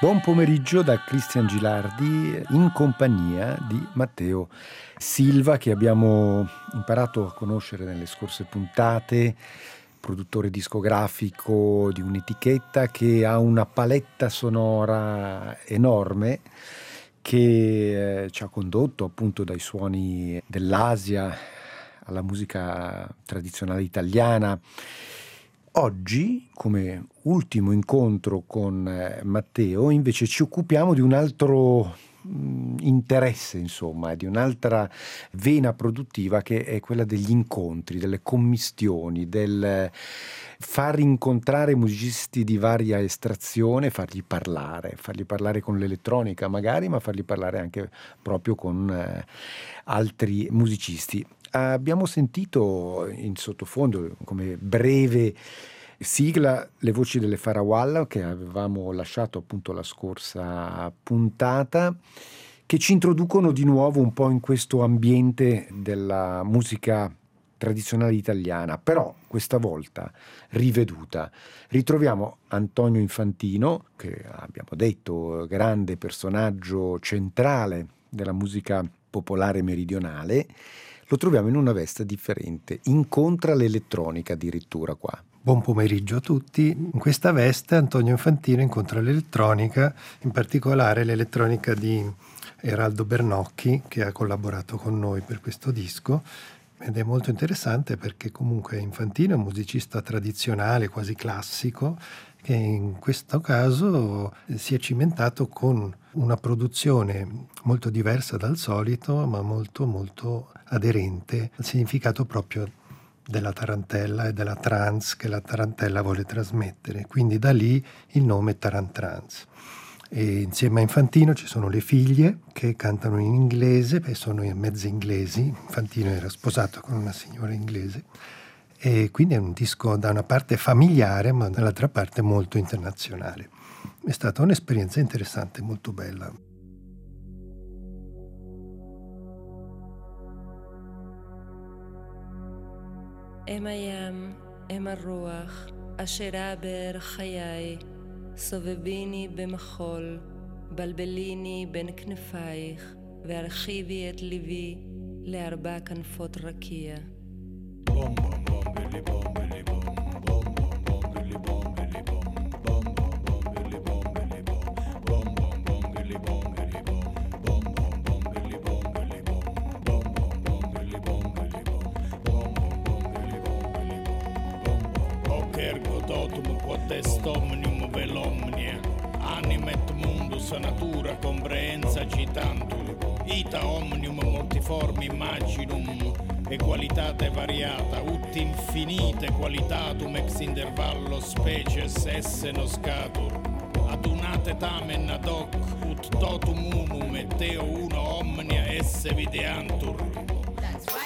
Buon pomeriggio da Cristian Gilardi in compagnia di Matteo Silva, che abbiamo imparato a conoscere nelle scorse puntate, produttore discografico di un'etichetta che ha una paletta sonora enorme che ci ha condotto appunto dai suoni dell'Asia alla musica tradizionale italiana. Oggi, come ultimo incontro con Matteo, invece ci occupiamo di un altro interesse, insomma, di un'altra vena produttiva, che è quella degli incontri, delle commistioni, del far incontrare musicisti di varia estrazione, fargli parlare con l'elettronica magari, ma fargli parlare anche proprio con altri musicisti. Abbiamo sentito in sottofondo, come breve sigla, le voci delle Farawalla, che avevamo lasciato appunto la scorsa puntata, che ci introducono di nuovo un po' in questo ambiente della musica tradizionale italiana, però questa volta riveduta. Ritroviamo Antonio Infantino, che abbiamo detto grande personaggio centrale della musica popolare meridionale. Lo troviamo in una veste differente, incontra l'elettronica addirittura qua. Buon pomeriggio a tutti. In questa veste Antonio Infantino incontra l'elettronica, in particolare l'elettronica di Eraldo Bernocchi, che ha collaborato con noi per questo disco, ed è molto interessante perché comunque Infantino è un musicista tradizionale, quasi classico, che in questo caso si è cimentato con una produzione molto diversa dal solito, ma molto molto aderente al significato proprio della tarantella e della trance che la tarantella vuole trasmettere. Quindi da lì il nome Tarantrance. E insieme a Infantino ci sono le figlie che cantano in inglese, sono mezze inglesi. Infantino era sposato con una signora inglese. E quindi è un disco da una parte familiare, ma dall'altra parte molto internazionale. È stata un'esperienza interessante, molto bella. אם הים, אם הרוח, אשר עבר חיי, סובביני במחול, בלבליני בין כנפייך, והרחיבי את ליבי לארבע כנפות רקיע. בום בום בום בילי בום בילי בום בום בום בום בילי בום בילי בום בום בום בום בילי בום בילי בום בום בום בום בילי בום בילי בום בום בום בום בילי בום בילי בום בום בום בום בילי בום בילי בום Oker godotum quod est omnium vel omnia animet mundus natura comprehensa citantur ita omnium multiform imaginum e qualitate variata ut infinite qualitatum ex intervallo species esse noscatur adunate tamen ad hoc ut totum unum et deo uno omnia esse videantur. That's right.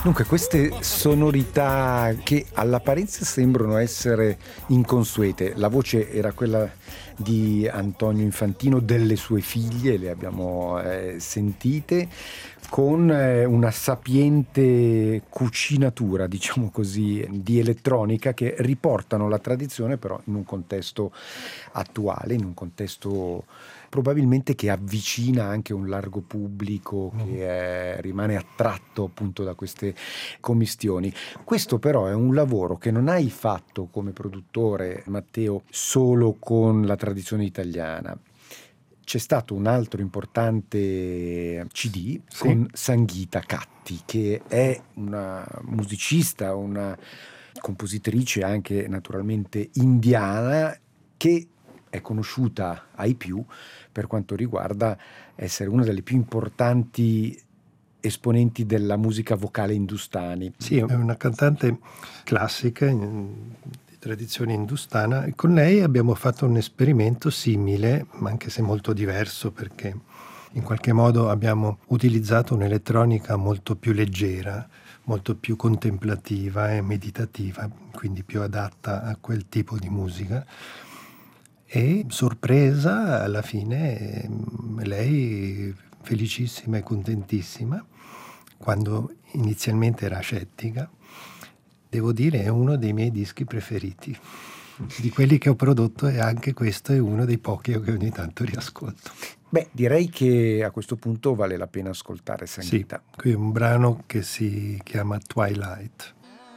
Dunque, queste sonorità che all'apparenza sembrano essere inconsuete, la voce era quella di Antonio Infantino, delle sue figlie, le abbiamo sentite, con una sapiente cucinatura, diciamo così, di elettronica che riportano la tradizione però in un contesto attuale, in un contesto probabilmente che avvicina anche un largo pubblico che rimane attratto appunto da queste commistioni. Questo però è un lavoro che non hai fatto come produttore, Matteo, solo con la tradizione italiana. C'è stato un altro importante CD con Sangeeta Katti, che è una musicista, una compositrice anche naturalmente indiana, che è conosciuta ai più per quanto riguarda essere una delle più importanti esponenti della musica vocale hindustani. Sì, è una cantante classica di tradizione hindustana, e con lei abbiamo fatto un esperimento simile, ma anche se molto diverso, perché in qualche modo abbiamo utilizzato un'elettronica molto più leggera, molto più contemplativa e meditativa, quindi più adatta a quel tipo di musica. E sorpresa, alla fine lei felicissima e contentissima, quando inizialmente era scettica. Devo dire, è uno dei miei dischi preferiti. Di quelli che ho prodotto, e anche questo è uno dei pochi che ogni tanto riascolto. Beh, direi che a questo punto vale la pena ascoltare Sangeeta. Sì, qui è un brano che si chiama Twilight.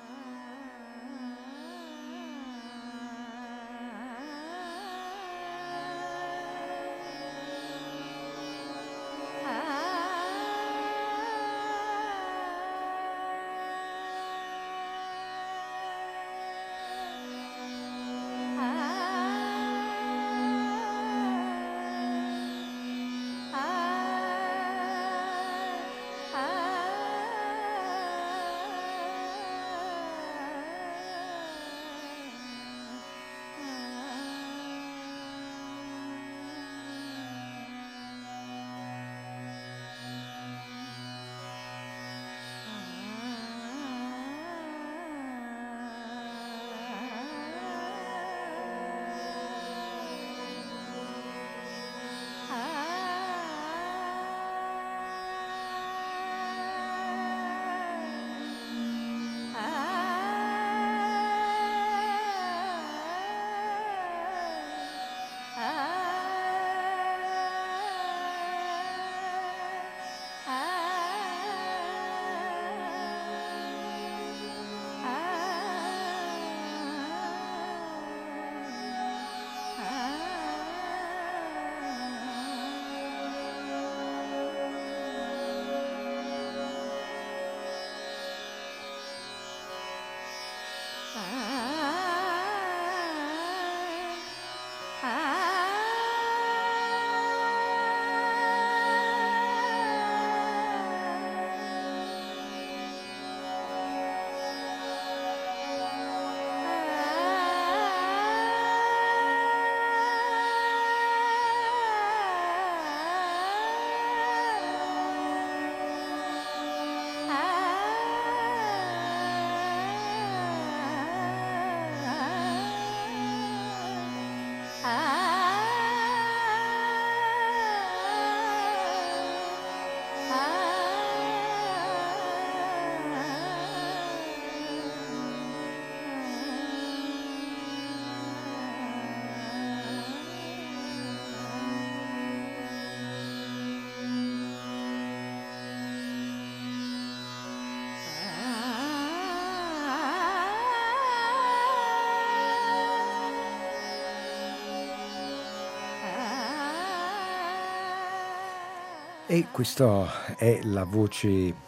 E questa è la voce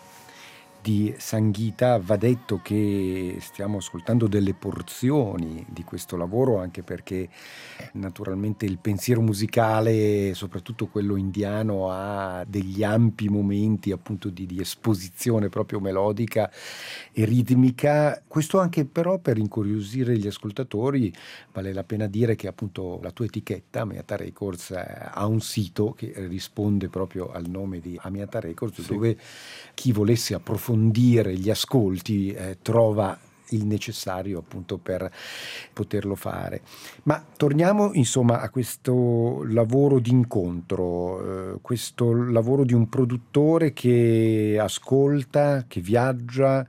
di Sangeeta. Va detto che stiamo ascoltando delle porzioni di questo lavoro, anche perché naturalmente il pensiero musicale, soprattutto quello indiano, ha degli ampi momenti appunto di esposizione proprio melodica e ritmica. Questo anche però per incuriosire gli ascoltatori. Vale la pena dire che appunto la tua etichetta, Amiata Records, ha un sito che risponde proprio al nome di Amiata Records, sì, dove chi volesse approfondire approfondire gli ascolti trova il necessario appunto per poterlo fare. Ma torniamo insomma a questo lavoro d'incontro, questo lavoro di un produttore che ascolta, che viaggia,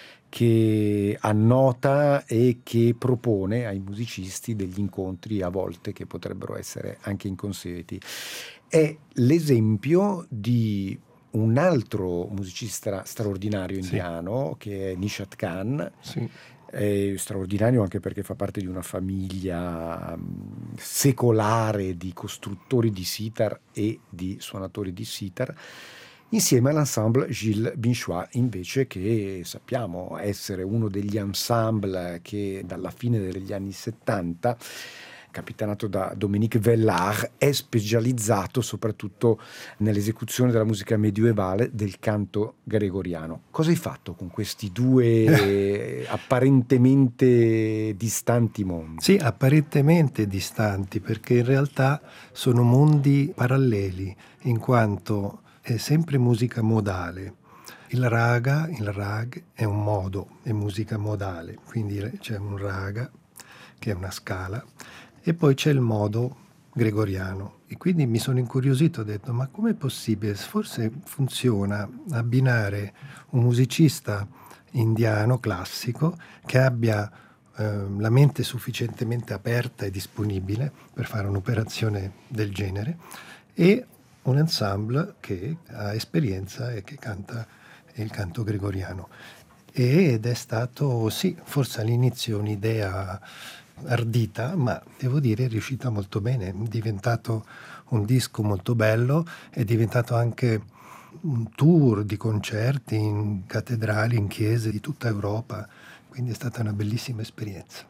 che annota e che propone ai musicisti degli incontri a volte che potrebbero essere anche inconsueti. È l'esempio di un altro musicista straordinario indiano, che è Nishat Khan. Sì. È straordinario anche perché fa parte di una famiglia secolare di costruttori di sitar e di suonatori di sitar, insieme all'ensemble Gilles Binchois, invece, che sappiamo essere uno degli ensemble che dalla fine degli anni 70, capitanato da Dominique Vellard, è specializzato soprattutto nell'esecuzione della musica medievale del canto gregoriano. Cosa hai fatto con questi due apparentemente distanti mondi? Sì, apparentemente distanti, perché in realtà sono mondi paralleli, in quanto è sempre musica modale. Il rag è un modo, è musica modale, quindi c'è un raga che è una scala, e poi c'è il modo gregoriano. E quindi mi sono incuriosito, ho detto, ma com'è possibile? Forse funziona abbinare un musicista indiano classico che abbia la mente sufficientemente aperta e disponibile per fare un'operazione del genere, e un ensemble che ha esperienza e che canta il canto gregoriano. Ed è stato, sì, forse all'inizio un'idea ardita, ma devo dire è riuscita molto bene. È diventato un disco molto bello, è diventato anche un tour di concerti in cattedrali, in chiese di tutta Europa, quindi è stata una bellissima esperienza.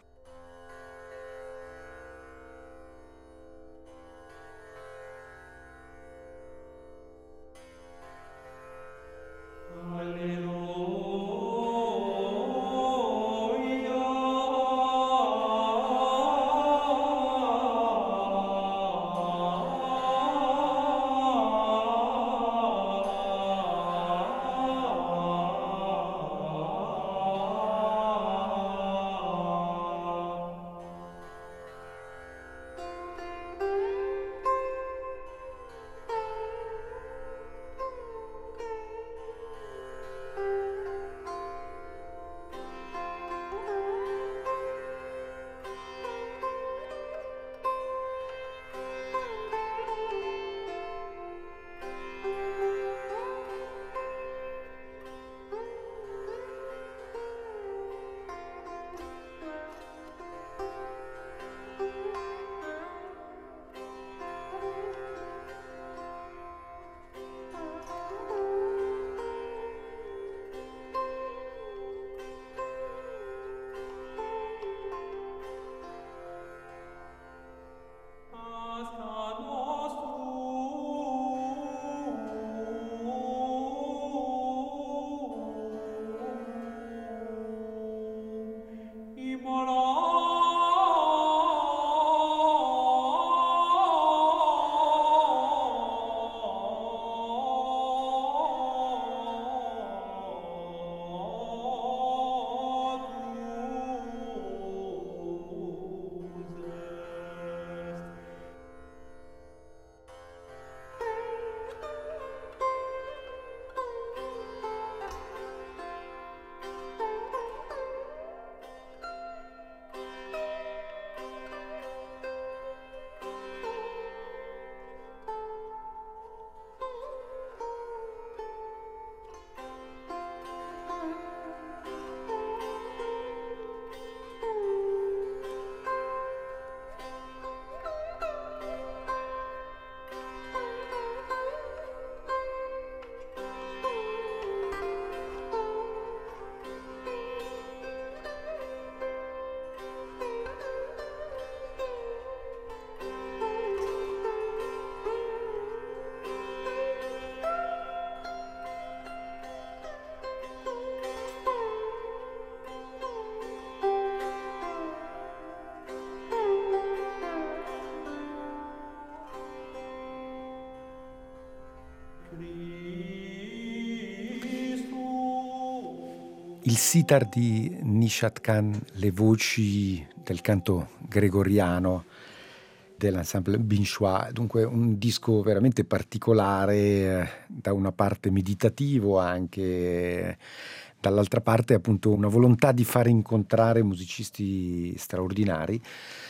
Il sitar di Nishat Khan, le voci del canto gregoriano dell'ensemble Binchois, dunque un disco veramente particolare, da una parte meditativo anche, dall'altra parte appunto una volontà di fare incontrare musicisti straordinari.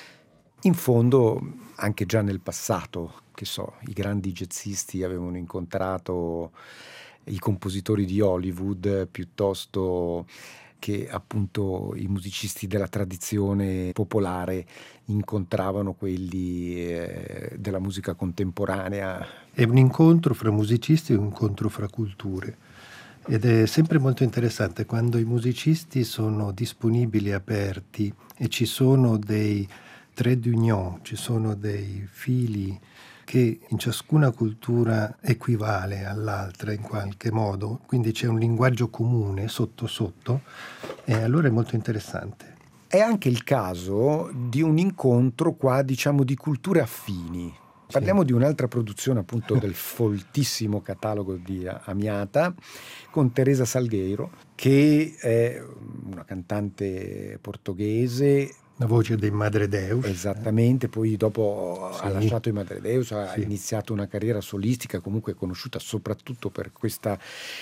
In fondo anche già nel passato, che so, i grandi jazzisti avevano incontrato i compositori di Hollywood piuttosto che appunto i musicisti della tradizione popolare incontravano quelli della musica contemporanea. È un incontro fra musicisti e un incontro fra culture. Ed è sempre molto interessante quando i musicisti sono disponibili e aperti e ci sono dei trait d'union, ci sono dei fili che in ciascuna cultura equivale all'altra in qualche modo, quindi c'è un linguaggio comune sotto sotto, e allora è molto interessante. È anche il caso di un incontro qua, diciamo, di culture affini. Parliamo di un'altra produzione appunto del foltissimo catalogo di Amiata, con Teresa Salgueiro, che è una cantante portoghese. La voce dei Madre Deus. Esattamente, poi dopo ha lasciato i Madre Deus, ha iniziato una carriera solistica, comunque conosciuta soprattutto per questa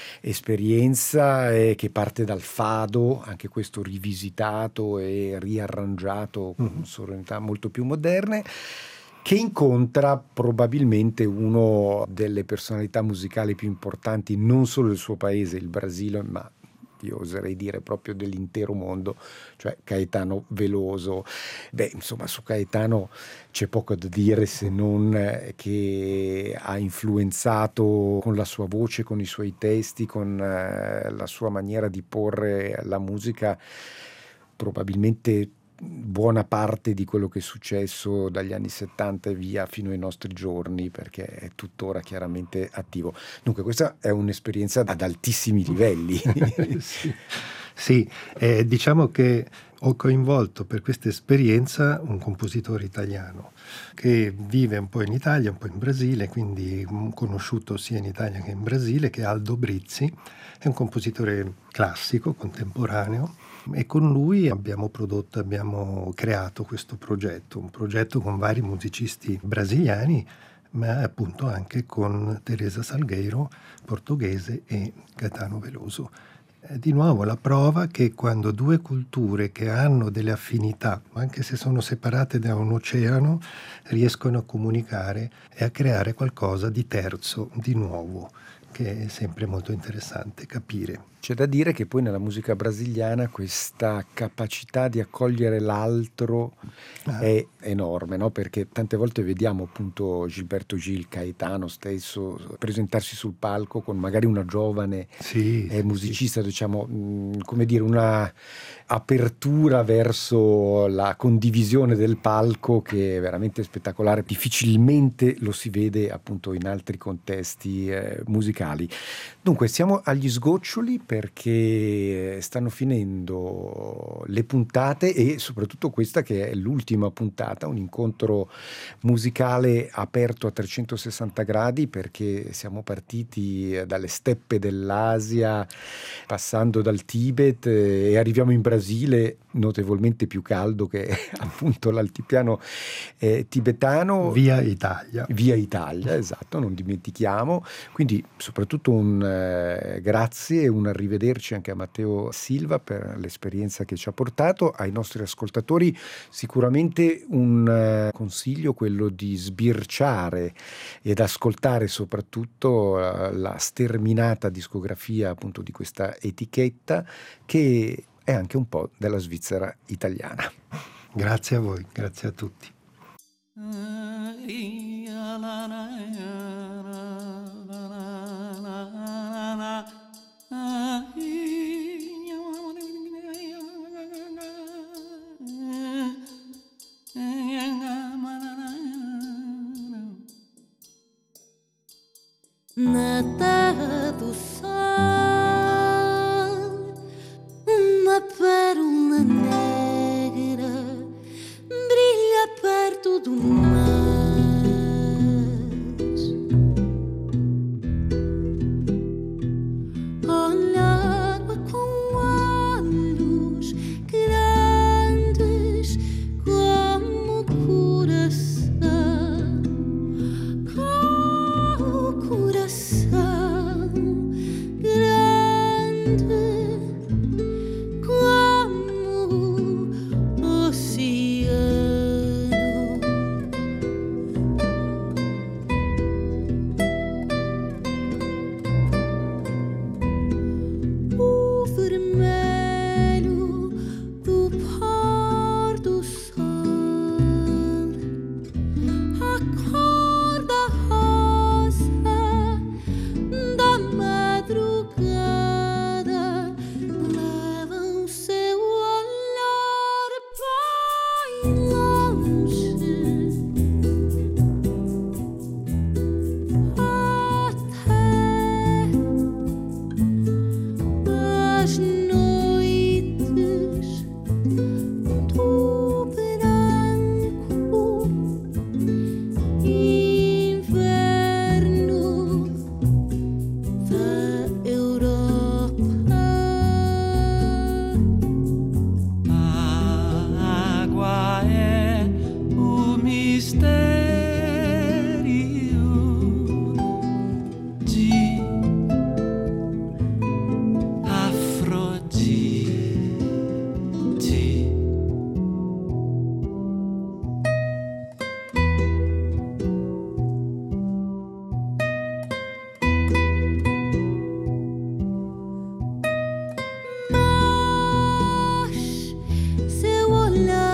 esperienza che parte dal fado, anche questo rivisitato e riarrangiato con sonorità molto più moderne, che incontra probabilmente uno delle personalità musicali più importanti non solo del suo paese, il Brasile, ma io oserei dire proprio dell'intero mondo, cioè Caetano Veloso. Insomma, su Caetano c'è poco da dire se non che ha influenzato con la sua voce, con i suoi testi, con la sua maniera di porre la musica, probabilmente buona parte di quello che è successo dagli anni 70 e via fino ai nostri giorni, perché è tuttora chiaramente attivo. Dunque questa è un'esperienza ad altissimi livelli. Sì, diciamo che ho coinvolto per questa esperienza un compositore italiano che vive un po' in Italia, un po' in Brasile, quindi conosciuto sia in Italia che in Brasile, che è Aldo Brizzi. È un compositore classico, contemporaneo, e con lui abbiamo creato questo progetto, un progetto con vari musicisti brasiliani, ma appunto anche con Teresa Salgueiro, portoghese, e Caetano Veloso. Di nuovo la prova che quando due culture che hanno delle affinità, anche se sono separate da un oceano, riescono a comunicare e a creare qualcosa di terzo, di nuovo, che è sempre molto interessante capire. C'è da dire che poi nella musica brasiliana questa capacità di accogliere l'altro è enorme, no? Perché tante volte vediamo appunto Gilberto Gil, Caetano stesso presentarsi sul palco con magari una giovane musicista, diciamo, come dire, una apertura verso la condivisione del palco che è veramente spettacolare. Difficilmente lo si vede appunto in altri contesti musicali. Dunque siamo agli sgoccioli, perché stanno finendo le puntate e soprattutto questa che è l'ultima puntata, un incontro musicale aperto a 360 gradi, perché siamo partiti dalle steppe dell'Asia, passando dal Tibet, e arriviamo in Brasile, notevolmente più caldo che appunto l'altipiano tibetano. Via Italia, esatto, non dimentichiamo. Quindi soprattutto un grazie e un arrivederci anche a Matteo Silva per l'esperienza che ci ha portato. Ai nostri ascoltatori sicuramente un consiglio, quello di sbirciare ed ascoltare soprattutto la sterminata discografia appunto di questa etichetta, che è anche un po' della Svizzera italiana. Grazie a voi, grazie a tutti. Na terra do sol, uma pérola negra brilha perto do mar. Olha a água com Mas se eu olhar